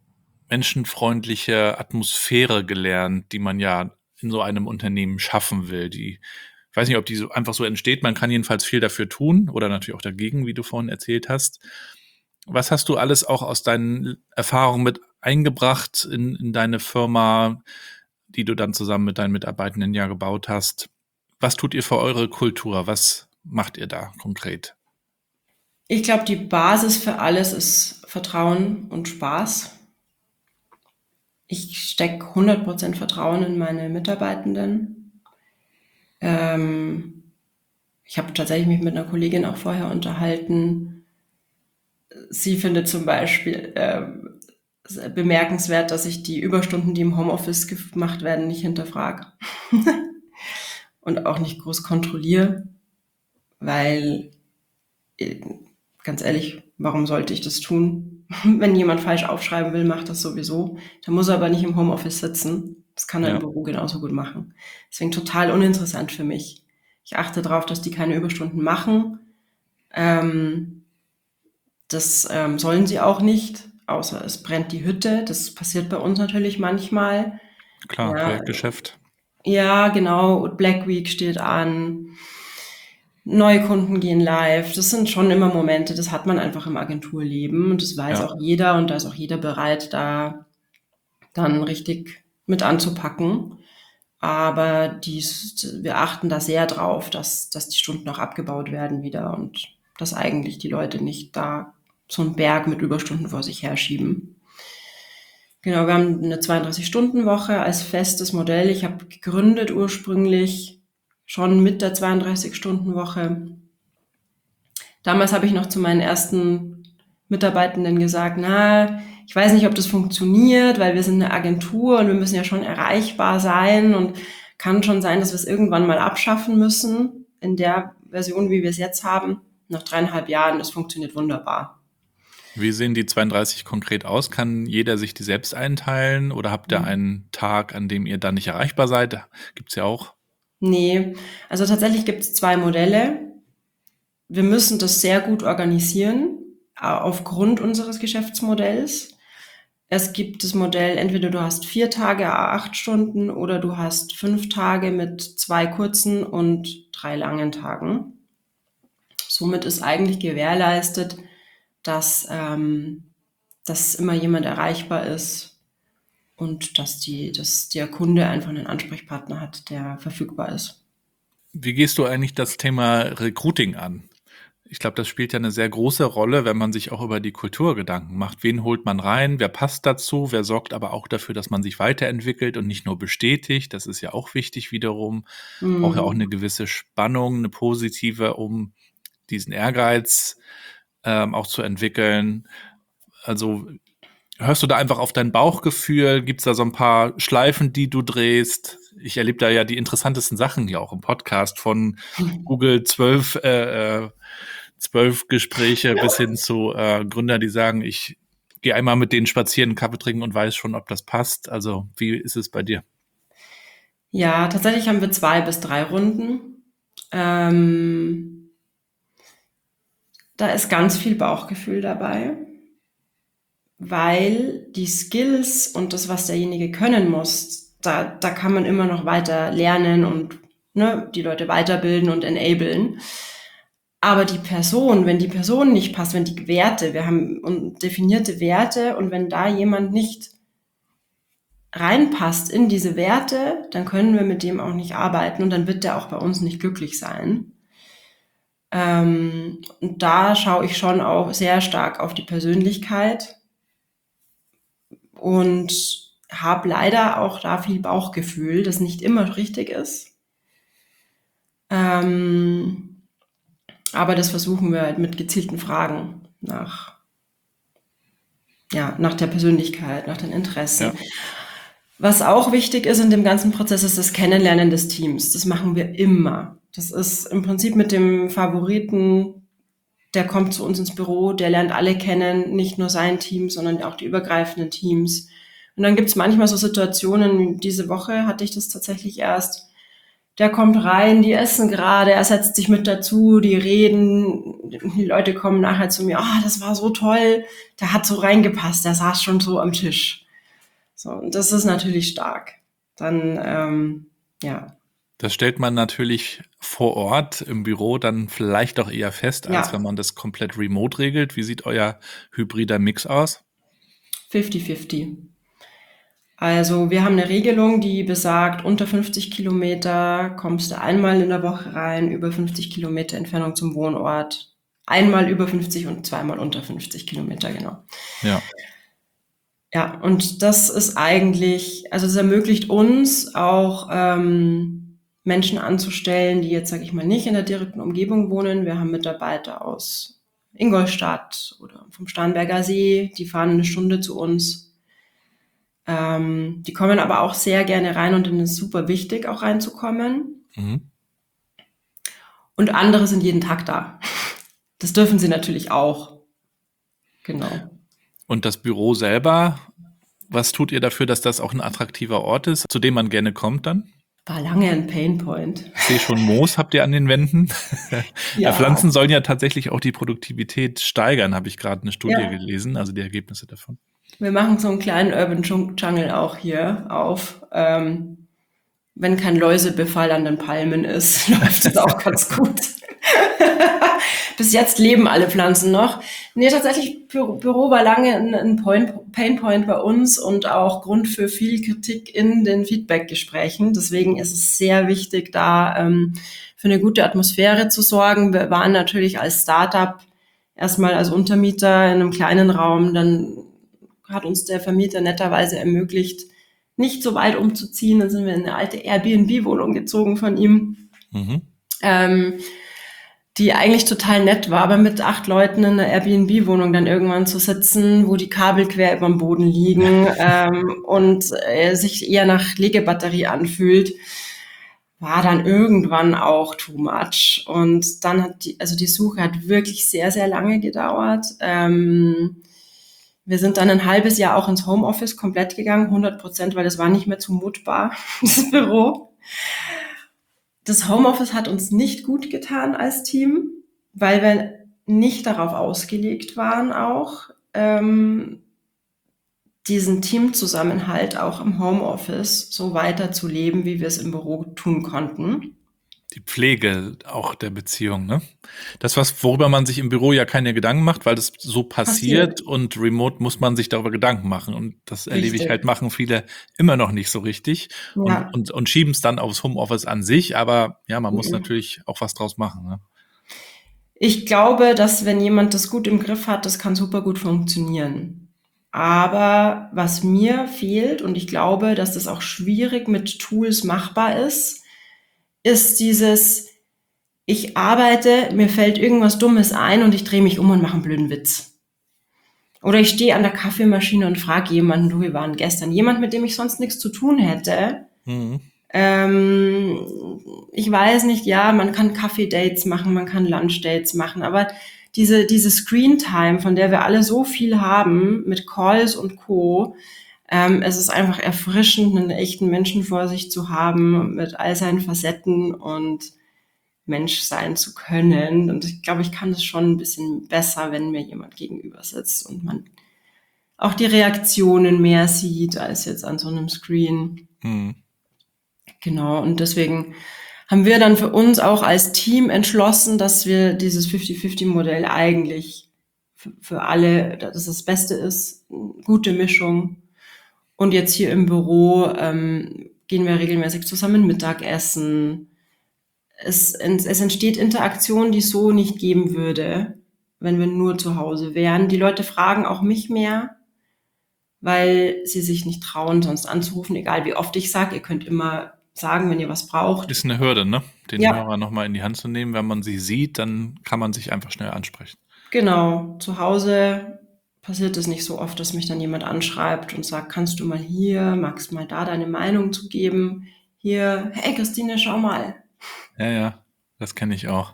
menschenfreundliche Atmosphäre gelernt, die man ja in so einem Unternehmen schaffen will. Die, ich weiß nicht, ob die so einfach so entsteht. Man kann jedenfalls viel dafür tun oder natürlich auch dagegen, wie du vorhin erzählt hast. Was hast du alles auch aus deinen Erfahrungen mit eingebracht in, in deine Firma, die du dann zusammen mit deinen Mitarbeitenden ja gebaut hast? Was tut ihr für eure Kultur? Was macht ihr da konkret? Ich glaube, die Basis für alles ist Vertrauen und Spaß. Ich stecke hundert Prozent Vertrauen in meine Mitarbeitenden. Ähm, ich habe tatsächlich mich mit einer Kollegin auch vorher unterhalten. Sie findet zum Beispiel ähm, bemerkenswert, dass ich die Überstunden, die im Homeoffice gemacht werden, nicht hinterfrage und auch nicht groß kontrolliere, weil, ganz ehrlich, warum sollte ich das tun? Wenn jemand falsch aufschreiben will, macht das sowieso. Da muss er aber nicht im Homeoffice sitzen. Das kann er Ja. im Büro genauso gut machen. Deswegen total uninteressant für mich. Ich achte darauf, dass die keine Überstunden machen. Ähm, das ähm, sollen sie auch nicht, außer es brennt die Hütte. Das passiert bei uns natürlich manchmal. Klar, Ja. Projektgeschäft. Ja, genau. Black Week steht an. Neue Kunden gehen live. Das sind schon immer Momente, das hat man einfach im Agenturleben und das weiß Ja. auch jeder und da ist auch jeder bereit, da dann richtig mit anzupacken. Aber dies, wir achten da sehr drauf, dass, dass die Stunden auch abgebaut werden wieder und dass eigentlich die Leute nicht da so einen Berg mit Überstunden vor sich herschieben. Genau, wir haben eine zweiunddreißig-Stunden-Woche als festes Modell. Ich habe gegründet ursprünglich schon mit der zweiunddreißig-Stunden-Woche. Damals habe ich noch zu meinen ersten Mitarbeitenden gesagt, na, ich weiß nicht, ob das funktioniert, weil wir sind eine Agentur und wir müssen ja schon erreichbar sein und kann schon sein, dass wir es irgendwann mal abschaffen müssen in der Version, wie wir es jetzt haben. Nach dreieinhalb Jahren, das funktioniert wunderbar. Wie sehen die zweiunddreißig konkret aus? Kann jeder sich die selbst einteilen oder habt ihr einen Tag, an dem ihr dann nicht erreichbar seid? Gibt's ja auch. Nee, also tatsächlich gibt es zwei Modelle. Wir müssen das sehr gut organisieren, äh, aufgrund unseres Geschäftsmodells. Es gibt das Modell, entweder du hast vier Tage, à acht Stunden, oder du hast fünf Tage mit zwei kurzen und drei langen Tagen. Somit ist eigentlich gewährleistet, dass, ähm, dass immer jemand erreichbar ist und dass, die, dass der Kunde einfach einen Ansprechpartner hat, der verfügbar ist. Wie gehst du eigentlich das Thema Recruiting an? Ich glaube, das spielt ja eine sehr große Rolle, wenn man sich auch über die Kultur Gedanken macht. Wen holt man rein? Wer passt dazu? Wer sorgt aber auch dafür, dass man sich weiterentwickelt und nicht nur bestätigt? Das ist ja auch wichtig wiederum. Mhm. Braucht ja auch eine gewisse Spannung, eine positive, um diesen Ehrgeiz ähm, auch zu entwickeln. Also hörst du da einfach auf dein Bauchgefühl? Gibt es da so ein paar Schleifen, die du drehst? Ich erlebe da ja die interessantesten Sachen hier auch im Podcast, von Google zwölf, äh, zwölf Gespräche bis hin zu äh, Gründer, die sagen, ich gehe einmal mit denen spazieren, einen Kaffee trinken und weiß schon, ob das passt. Also wie ist es bei dir? Ja, tatsächlich haben wir zwei bis drei Runden. Ähm, da ist ganz viel Bauchgefühl dabei, weil die Skills und das, was derjenige können muss, da, da kann man immer noch weiter lernen und ne, die Leute weiterbilden und enablen. Aber die Person, wenn die Person nicht passt, wenn die Werte, wir haben definierte Werte und wenn da jemand nicht reinpasst in diese Werte, dann können wir mit dem auch nicht arbeiten und dann wird der auch bei uns nicht glücklich sein. Ähm, und da schaue ich schon auch sehr stark auf die Persönlichkeit und habe leider auch da viel Bauchgefühl, das nicht immer richtig ist. Ähm, aber das versuchen wir halt mit gezielten Fragen nach, ja, nach der Persönlichkeit, nach den Interessen. Ja. Was auch wichtig ist in dem ganzen Prozess, ist das Kennenlernen des Teams. Das machen wir immer. Das ist im Prinzip mit dem Favoriten, der kommt zu uns ins Büro, der lernt alle kennen, nicht nur sein Team, sondern auch die übergreifenden Teams. Und dann gibt es manchmal so Situationen, diese Woche hatte ich das tatsächlich erst, der kommt rein, die essen gerade, er setzt sich mit dazu, die reden, die Leute kommen nachher zu mir, ah, oh, das war so toll, der hat so reingepasst, der saß schon so am Tisch. So, und das ist natürlich stark. Dann, ähm, ja. Das stellt man natürlich vor Ort im Büro dann vielleicht auch eher fest, als Ja. wenn man das komplett remote regelt. Wie sieht euer hybrider Mix aus? fünfzig fünfzig. Also wir haben eine Regelung, die besagt, unter fünfzig Kilometer kommst du einmal in der Woche rein, über fünfzig Kilometer Entfernung zum Wohnort. Einmal über fünfzig und zweimal unter fünfzig Kilometer, genau. Ja. Ja, und das ist eigentlich, also es ermöglicht uns auch ähm, Menschen anzustellen, die jetzt, sage ich mal, nicht in der direkten Umgebung wohnen. Wir haben Mitarbeiter aus Ingolstadt oder vom Starnberger See, die fahren eine Stunde zu uns. Ähm, die kommen aber auch sehr gerne rein und denen ist super wichtig, auch reinzukommen. Mhm. Und andere sind jeden Tag da. Das dürfen sie natürlich auch. Genau. Und das Büro selber, was tut ihr dafür, dass das auch ein attraktiver Ort ist, zu dem man gerne kommt dann? War lange ein Painpoint. Ich sehe schon Moos habt ihr an den Wänden. Ja. Pflanzen sollen ja tatsächlich auch die Produktivität steigern, habe ich gerade eine Studie Ja. gelesen, also die Ergebnisse davon. Wir machen so einen kleinen Urban Jungle auch hier auf. Ähm, wenn kein Läusebefall an den Palmen ist, läuft es auch ganz gut. Bis jetzt leben alle Pflanzen noch. Nee, tatsächlich, Bü- Büro war lange ein, ein Point, Painpoint bei uns und auch Grund für viel Kritik in den Feedback-Gesprächen. Deswegen ist es sehr wichtig, da ähm, für eine gute Atmosphäre zu sorgen. Wir waren natürlich als Startup erstmal als Untermieter in einem kleinen Raum. Dann hat uns der Vermieter netterweise ermöglicht, nicht so weit umzuziehen. Dann sind wir in eine alte Airbnb-Wohnung gezogen von ihm. Mhm. Ähm, die eigentlich total nett war, aber mit acht Leuten in einer Airbnb-Wohnung dann irgendwann zu sitzen, wo die Kabel quer über dem Boden liegen ähm, und äh, sich eher nach Legebatterie anfühlt, war dann irgendwann auch too much. Und dann hat die, also die Suche hat wirklich sehr, sehr lange gedauert. Ähm, wir sind dann ein halbes Jahr auch ins Homeoffice komplett gegangen, hundert Prozent, weil das war nicht mehr zumutbar, das Büro. Das Homeoffice hat uns nicht gut getan als Team, weil wir nicht darauf ausgelegt waren, auch ähm, diesen Teamzusammenhalt auch im Homeoffice so weiterzuleben, wie wir es im Büro tun konnten. Die Pflege auch der Beziehung, ne? Das, was, worüber man sich im Büro ja keine Gedanken macht, weil das so passiert, Passiert. und remote muss man sich darüber Gedanken machen. Und das erlebe ich Richtig. halt, machen viele immer noch nicht so richtig und, Ja. und, und schieben es dann aufs Homeoffice an sich. Aber ja, man muss Mhm. natürlich auch was draus machen, ne? Ich glaube, dass wenn jemand das gut im Griff hat, das kann super gut funktionieren. Aber was mir fehlt, und ich glaube, dass das auch schwierig mit Tools machbar ist, ist dieses, ich arbeite, mir fällt irgendwas Dummes ein und ich drehe mich um und mache einen blöden Witz. Oder ich stehe an der Kaffeemaschine und frage jemanden, du, wir waren gestern, jemand, mit dem ich sonst nichts zu tun hätte. Mhm. Ähm, ich weiß nicht, ja, man kann Kaffee-Dates machen, man kann Lunch-Dates machen, aber diese, diese Screen-Time, von der wir alle so viel haben, mit Calls und Co., ähm, es ist einfach erfrischend, einen echten Menschen vor sich zu haben, mit all seinen Facetten und Mensch sein zu können. Und ich glaube, ich kann das schon ein bisschen besser, wenn mir jemand gegenüber sitzt und man auch die Reaktionen mehr sieht, als jetzt an so einem Screen. Mhm. Genau, und deswegen haben wir dann für uns auch als Team entschlossen, dass wir dieses fünfzig fünfzig Modell eigentlich für, für alle, dass es das Beste ist, eine gute Mischung. Und jetzt hier im Büro ähm, gehen wir regelmäßig zusammen Mittagessen. Es, es entsteht Interaktion, die es so nicht geben würde, wenn wir nur zu Hause wären. Die Leute fragen auch mich mehr, weil sie sich nicht trauen, sonst anzurufen, egal wie oft ich sage. Ihr könnt immer sagen, wenn ihr was braucht. Ist eine Hürde, ne? Den Ja. Hörer nochmal in die Hand zu nehmen. Wenn man sie sieht, dann kann man sich einfach schnell ansprechen. Genau, zu Hause passiert es nicht so oft, dass mich dann jemand anschreibt und sagt, kannst du mal hier, magst du mal da deine Meinung zu geben? Hier, hey Christine, schau mal. Ja, ja, das kenne ich auch.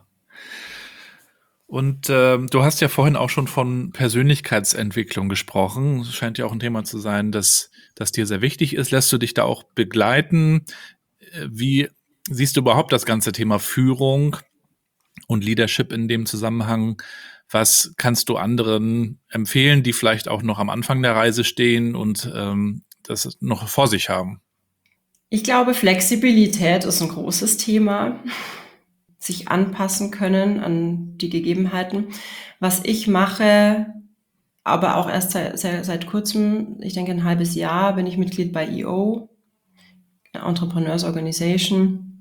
Und ähm, du hast ja vorhin auch schon von Persönlichkeitsentwicklung gesprochen. Es scheint ja auch ein Thema zu sein, das, das dir sehr wichtig ist. Lässt du dich da auch begleiten? Äh, Wie siehst du überhaupt das ganze Thema Führung und Leadership in dem Zusammenhang? Was kannst du anderen empfehlen, die vielleicht auch noch am Anfang der Reise stehen und ähm, das noch vor sich haben? Ich glaube, Flexibilität ist ein großes Thema. Sich anpassen können an die Gegebenheiten. Was ich mache, aber auch erst seit, seit, seit kurzem, ich denke ein halbes Jahr, bin ich Mitglied bei E O, Entrepreneurs Organization.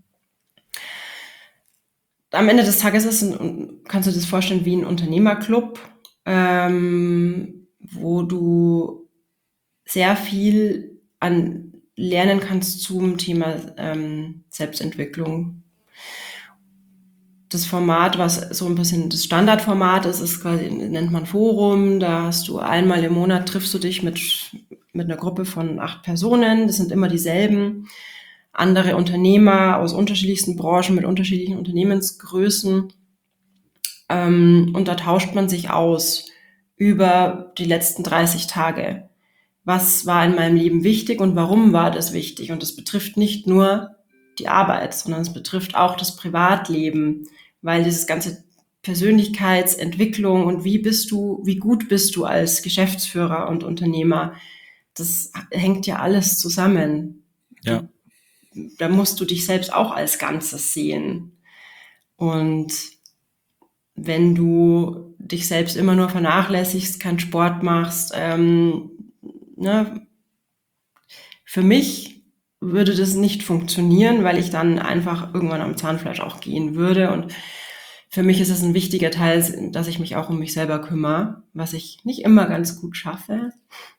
Am Ende des Tages ist ein, kannst du dir das vorstellen wie ein Unternehmerclub, ähm, wo du sehr viel an lernen kannst zum Thema ähm, Selbstentwicklung. Das Format, was so ein bisschen das Standardformat ist, ist quasi, nennt man Forum. Da hast du einmal im Monat triffst du dich mit, mit einer Gruppe von acht Personen. Das sind immer dieselben. Andere Unternehmer aus unterschiedlichsten Branchen mit unterschiedlichen Unternehmensgrößen. Ähm, und da tauscht man sich aus über die letzten dreißig Tage. Was war in meinem Leben wichtig und warum war das wichtig? Und das betrifft nicht nur die Arbeit, sondern es betrifft auch das Privatleben, weil dieses ganze Persönlichkeitsentwicklung und wie bist du, wie gut bist du als Geschäftsführer und Unternehmer, das hängt ja alles zusammen. Ja. Du, da musst du dich selbst auch als Ganzes sehen. Und wenn du dich selbst immer nur vernachlässigst, keinen Sport machst, ähm, ne, für mich würde das nicht funktionieren, weil ich dann einfach irgendwann am Zahnfleisch auch gehen würde. Und für mich ist es ein wichtiger Teil, dass ich mich auch um mich selber kümmere, was ich nicht immer ganz gut schaffe,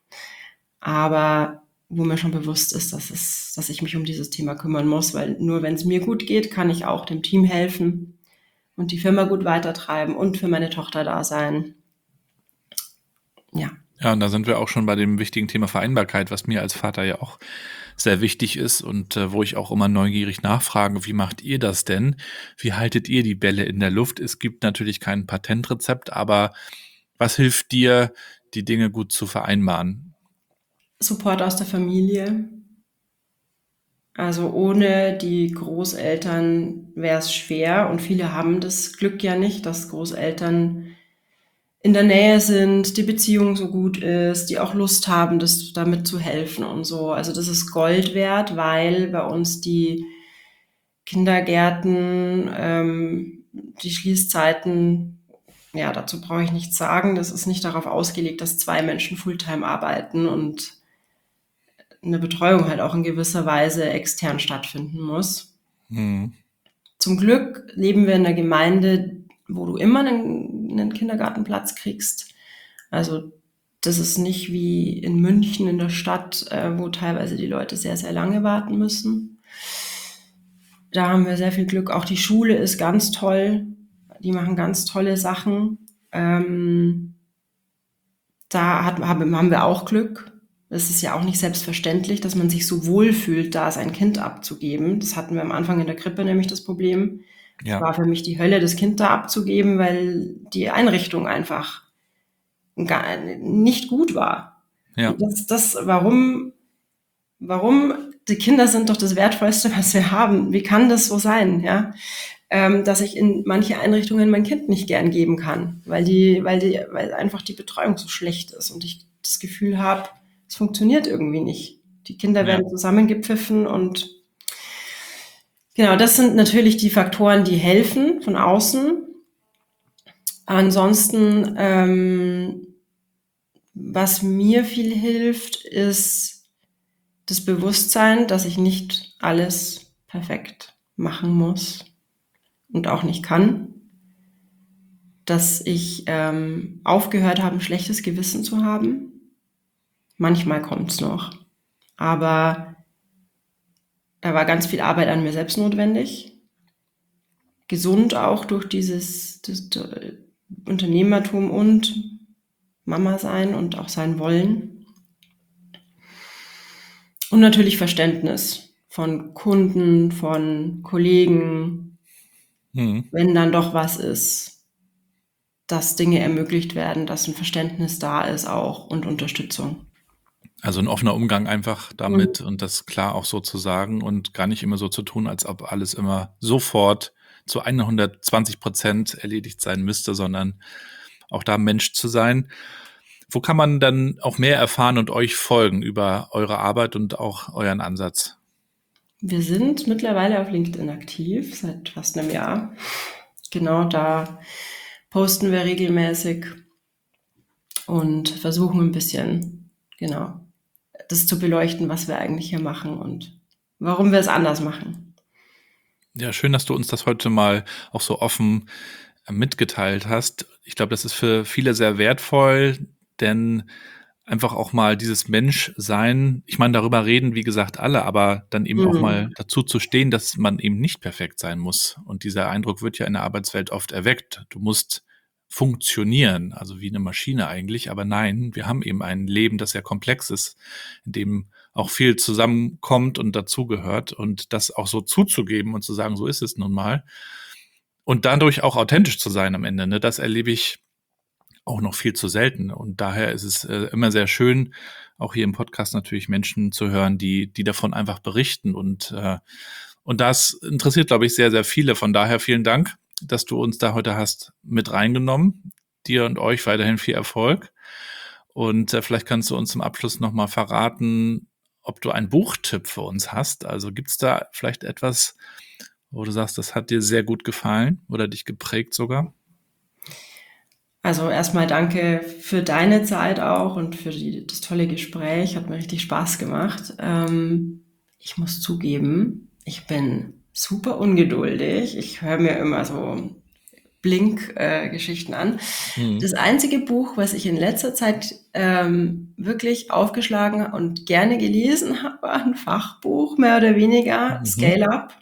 aber wo mir schon bewusst ist, dass es, dass ich mich um dieses Thema kümmern muss, weil nur wenn es mir gut geht, kann ich auch dem Team helfen und die Firma gut weitertreiben und für meine Tochter da sein. Ja. Ja, und da sind wir auch schon bei dem wichtigen Thema Vereinbarkeit, was mir als Vater ja auch sehr wichtig ist und äh, wo ich auch immer neugierig nachfrage, wie macht ihr das denn? Wie haltet ihr die Bälle in der Luft? Es gibt natürlich kein Patentrezept, aber was hilft dir, die Dinge gut zu vereinbaren? Support aus der Familie. Also ohne die Großeltern wäre es schwer und viele haben das Glück ja nicht, dass Großeltern in der Nähe sind, die Beziehung so gut ist, die auch Lust haben, das damit zu helfen und so. Also das ist Gold wert, weil bei uns die Kindergärten, ähm, die Schließzeiten, ja, dazu brauche ich nichts sagen. Das ist nicht darauf ausgelegt, dass zwei Menschen Fulltime arbeiten und eine Betreuung halt auch in gewisser Weise extern stattfinden muss. Hm. Zum Glück leben wir in einer Gemeinde, wo du immer einen, einen Kindergartenplatz kriegst. Also das ist nicht wie in München in der Stadt, äh, wo teilweise die Leute sehr, sehr lange warten müssen. Da haben wir sehr viel Glück. Auch die Schule ist ganz toll. Die machen ganz tolle Sachen. Ähm, da hat, haben wir auch Glück. Es ist ja auch nicht selbstverständlich, dass man sich so wohl fühlt, da sein Kind abzugeben. Das hatten wir am Anfang in der Krippe nämlich das Problem. Es Ja. war für mich die Hölle, das Kind da abzugeben, weil die Einrichtung einfach gar nicht gut war. Ja. Das, das, warum, warum, die Kinder sind doch das Wertvollste, was wir haben. Wie kann das so sein, ja? Ähm, dass ich in manche Einrichtungen mein Kind nicht gern geben kann, weil die, weil die, weil einfach die Betreuung so schlecht ist und ich das Gefühl habe, es funktioniert irgendwie nicht. Die Kinder Ja. werden zusammengepfiffen und genau, das sind natürlich die Faktoren, die helfen von außen. Ansonsten, ähm, was mir viel hilft, ist das Bewusstsein, dass ich nicht alles perfekt machen muss und auch nicht kann. Dass ich ähm, aufgehört habe, ein schlechtes Gewissen zu haben. Manchmal kommt's noch. Aber da war ganz viel Arbeit an mir selbst notwendig. Gesund auch durch dieses das, das Unternehmertum und Mama sein und auch sein wollen. Und natürlich Verständnis von Kunden, von Kollegen, Hm. wenn dann doch was ist, dass Dinge ermöglicht werden, dass ein Verständnis da ist auch und Unterstützung. Also ein offener Umgang einfach damit und das klar auch so zu sagen und gar nicht immer so zu tun, als ob alles immer sofort zu hundertzwanzig Prozent erledigt sein müsste, sondern auch da Mensch zu sein. Wo kann man dann auch mehr erfahren und euch folgen über eure Arbeit und auch euren Ansatz? Wir sind mittlerweile auf LinkedIn aktiv, seit fast einem Jahr. Genau, da posten wir regelmäßig und versuchen ein bisschen, genau, das zu beleuchten, was wir eigentlich hier machen und warum wir es anders machen. Ja, schön, dass du uns das heute mal auch so offen mitgeteilt hast. Ich glaube, das ist für viele sehr wertvoll, denn einfach auch mal dieses Menschsein, ich meine, darüber reden, wie gesagt, alle, aber dann eben Mhm. auch mal dazu zu stehen, dass man eben nicht perfekt sein muss. Und dieser Eindruck wird ja in der Arbeitswelt oft erweckt. Du musst funktionieren, also wie eine Maschine eigentlich. Aber nein, wir haben eben ein Leben, das sehr komplex ist, in dem auch viel zusammenkommt und dazugehört. Und das auch so zuzugeben und zu sagen, so ist es nun mal. Und dadurch auch authentisch zu sein am Ende, ne? Das erlebe ich auch noch viel zu selten. Und daher ist es äh, immer sehr schön, auch hier im Podcast natürlich Menschen zu hören, die die davon einfach berichten. Und, äh, und das interessiert, glaube ich, sehr, sehr viele. Von daher vielen Dank, dass du uns da heute hast mit reingenommen. Dir und euch weiterhin viel Erfolg. Und äh, vielleicht kannst du uns zum Abschluss nochmal verraten, ob du einen Buchtipp für uns hast. Also gibt es da vielleicht etwas, wo du sagst, das hat dir sehr gut gefallen oder dich geprägt sogar? Also erstmal danke für deine Zeit auch und für die, das tolle Gespräch. Hat mir richtig Spaß gemacht. Ähm, ich muss zugeben, ich bin super ungeduldig. Ich höre mir immer so Blink-Geschichten äh, an. Mhm. Das einzige Buch, was ich in letzter Zeit ähm, wirklich aufgeschlagen und gerne gelesen habe, war ein Fachbuch, mehr oder weniger, Mhm. Scale Up.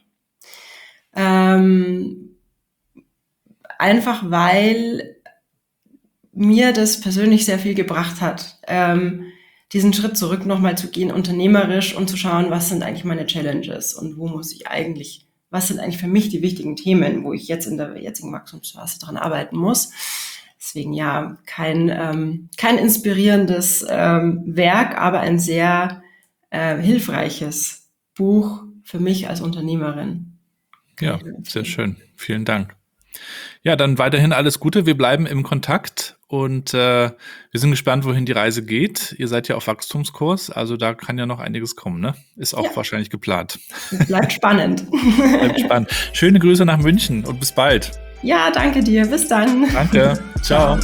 Ähm, einfach weil mir das persönlich sehr viel gebracht hat, ähm, diesen Schritt zurück nochmal zu gehen, unternehmerisch und zu schauen, was sind eigentlich meine Challenges und wo muss ich eigentlich, was sind eigentlich für mich die wichtigen Themen, wo ich jetzt in der jetzigen Wachstumsphase dran arbeiten muss. Deswegen ja, kein, ähm, kein inspirierendes ähm, Werk, aber ein sehr äh, hilfreiches Buch für mich als Unternehmerin. Ja, sehr schön. Vielen Dank. Ja, dann weiterhin alles Gute. Wir bleiben im Kontakt und äh, wir sind gespannt, wohin die Reise geht. Ihr seid ja auf Wachstumskurs, also da kann ja noch einiges kommen, ne? Ist auch Ja. wahrscheinlich geplant. Bleibt spannend. Bleibt spannend. Schöne Grüße nach München und bis bald. Ja, danke dir. Bis dann. Danke. Ciao.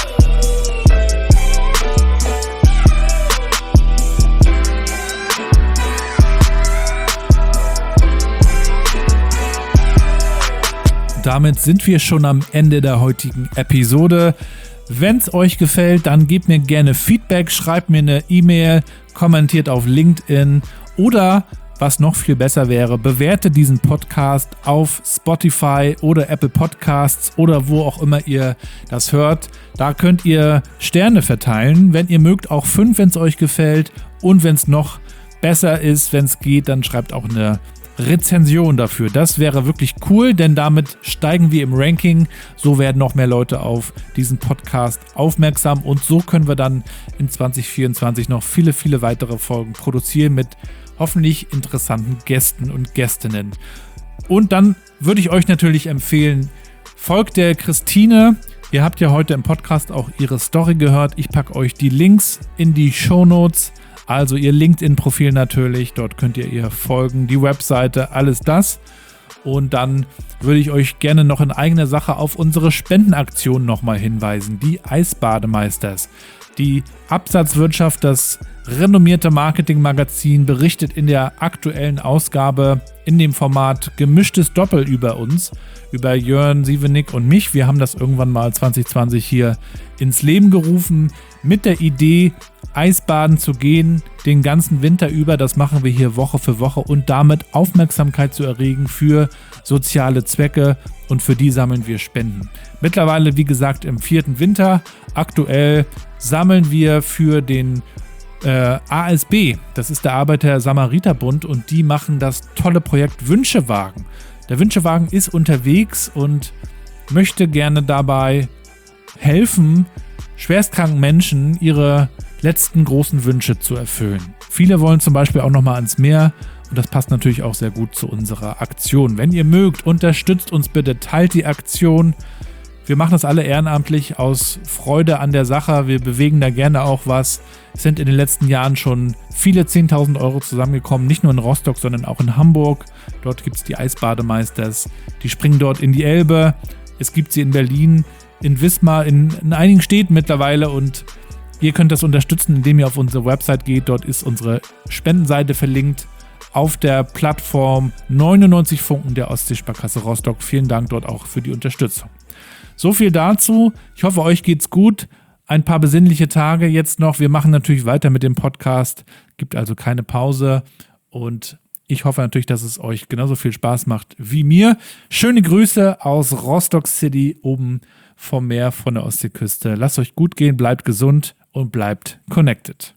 Damit sind wir schon am Ende der heutigen Episode. Wenn es euch gefällt, dann gebt mir gerne Feedback, schreibt mir eine E-Mail, kommentiert auf LinkedIn oder, was noch viel besser wäre, bewertet diesen Podcast auf Spotify oder Apple Podcasts oder wo auch immer ihr das hört. Da könnt ihr Sterne verteilen, wenn ihr mögt, auch fünf, wenn es euch gefällt. Und wenn es noch besser ist, wenn es geht, dann schreibt auch eine Rezension dafür. Das wäre wirklich cool, denn damit steigen wir im Ranking. So werden noch mehr Leute auf diesen Podcast aufmerksam und so können wir dann in zwanzig vierundzwanzig noch viele, viele weitere Folgen produzieren mit hoffentlich interessanten Gästen und Gästinnen. Und dann würde ich euch natürlich empfehlen, folgt der Christine. Ihr habt ja heute im Podcast auch ihre Story gehört. Ich packe euch die Links in die Shownotes. Also ihr LinkedIn-Profil natürlich, dort könnt ihr ihr folgen, die Webseite, alles das. Und dann würde ich euch gerne noch in eigener Sache auf unsere Spendenaktion nochmal hinweisen, die Eisbademeisters. Die Absatzwirtschaft, das renommierte Marketingmagazin, berichtet in der aktuellen Ausgabe in dem Format Gemischtes Doppel über uns, über Jörn Sievenig und mich. Wir haben das irgendwann mal zwanzig zwanzig hier ins Leben gerufen mit der Idee, Eisbaden zu gehen, den ganzen Winter über. Das machen wir hier Woche für Woche und damit Aufmerksamkeit zu erregen für soziale Zwecke und für die sammeln wir Spenden. Mittlerweile, wie gesagt, im vierten Winter. Aktuell sammeln wir für den äh, A S B, das ist der Arbeiter-Samariter-Bund und die machen das tolle Projekt Wünschewagen. Der Wünschewagen ist unterwegs und möchte gerne dabei helfen, schwerstkranken Menschen ihre letzten großen Wünsche zu erfüllen. Viele wollen zum Beispiel auch nochmal ans Meer und das passt natürlich auch sehr gut zu unserer Aktion. Wenn ihr mögt, unterstützt uns bitte, teilt die Aktion. Wir machen das alle ehrenamtlich aus Freude an der Sache. Wir bewegen da gerne auch was. Es sind in den letzten Jahren schon viele zehntausend Euro zusammengekommen. Nicht nur in Rostock, sondern auch in Hamburg. Dort gibt es die Eisbademeisters. Die springen dort in die Elbe. Es gibt sie in Berlin, in Wismar, in, in einigen Städten mittlerweile. Und ihr könnt das unterstützen, indem ihr auf unsere Website geht. Dort ist unsere Spendenseite verlinkt. Auf der Plattform neunundneunzig Funken der Ostseesparkasse Rostock. Vielen Dank dort auch für die Unterstützung. So viel dazu. Ich hoffe, euch geht's gut. Ein paar besinnliche Tage jetzt noch. Wir machen natürlich weiter mit dem Podcast. Gibt also keine Pause. Und ich hoffe natürlich, dass es euch genauso viel Spaß macht wie mir. Schöne Grüße aus Rostock City oben vom Meer, von der Ostseeküste. Lasst euch gut gehen, bleibt gesund und bleibt connected.